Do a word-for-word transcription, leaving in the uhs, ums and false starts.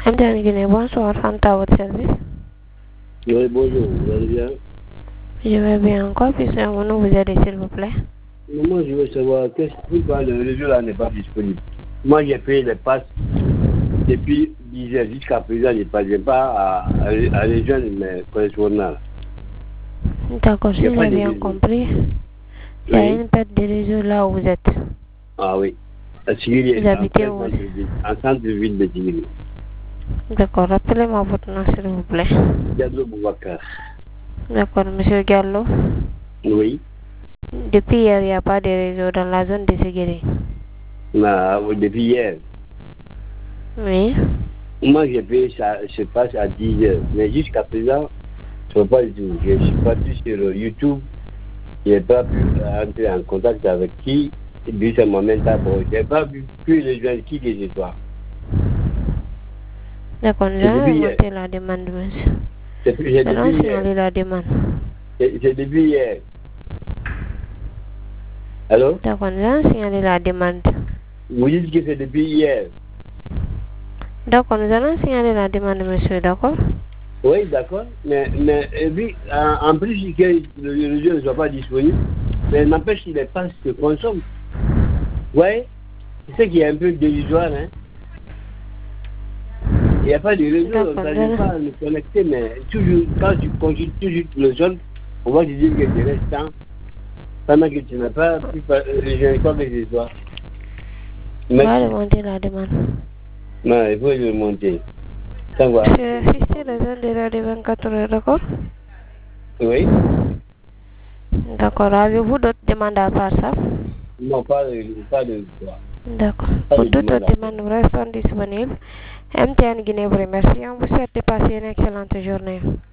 M T N Guinée, bonsoir, Fanta, votre service. Oui, bonjour, vous allez bien? Je vais bien encore, puis c'est un nom vous aider, s'il vous plaît. Moi, je veux savoir, qu'est-ce pourquoi le réseau là n'est pas disponible? Moi, j'ai fait les passes depuis dix heures jusqu'à présent, je ne parviens pas à, à, à rejoindre mes correspondants. D'accord, si j'ai bien compris, il y a une perte de réseau là où vous êtes. Ah oui. À Sigiri, vous habitez où? En centre-ville de Sigiri. D'accord, rappelez-moi votre nom, s'il vous plaît. Diallo Boubacar. D'accord, monsieur Diallo. Oui. Depuis hier, il n'y a pas de réseau dans la zone de Sigiri. Non, depuis hier. Oui. Moi, j'ai fait ça, se passe à dix heures. Mais jusqu'à présent, je ne sais pas du tout. Je suis parti sur YouTube. Je n'ai pas pu entrer en contact avec qui. Et puis, ce moment-là, bon, je n'ai pas pu, pu rejoindre qui que ce soit. D'accord, nous allons remonter la demande, monsieur. J'ai allons signaler la demande. C'est depuis hier. Allô? D'accord, nous allons signaler la demande. Vous dites que c'est depuis hier. D'accord, nous allons signaler la demande, monsieur, d'accord? Oui, d'accord. Mais, mais et puis, en, en plus que le réseau ne soit pas disponible, mais n'empêche qu'il n'est pas se consomme. Oui, c'est ce qui est un peu dérisoire. Hein? Il n'y a pas de réseau, on n'arrive pas à nous connecter, mais toujours, quand tu consultes toujours le zone, on va te dire que tu restes temps, pendant que tu n'as pas pu rejoindre quoi que ce soit. On va remonter la demande. Non, il faut le monter. Ça va. C'est assisté la zone de la vingt-quatre heures, d'accord? Oui. D'accord. Avez-vous d'autres demandes à part ça? Non, pas de pas de quoi. D'accord. Pour d'autres demandes, nous restons disponibles. M T N Guinée vous remercie. On vous souhaite de passer une excellente journée.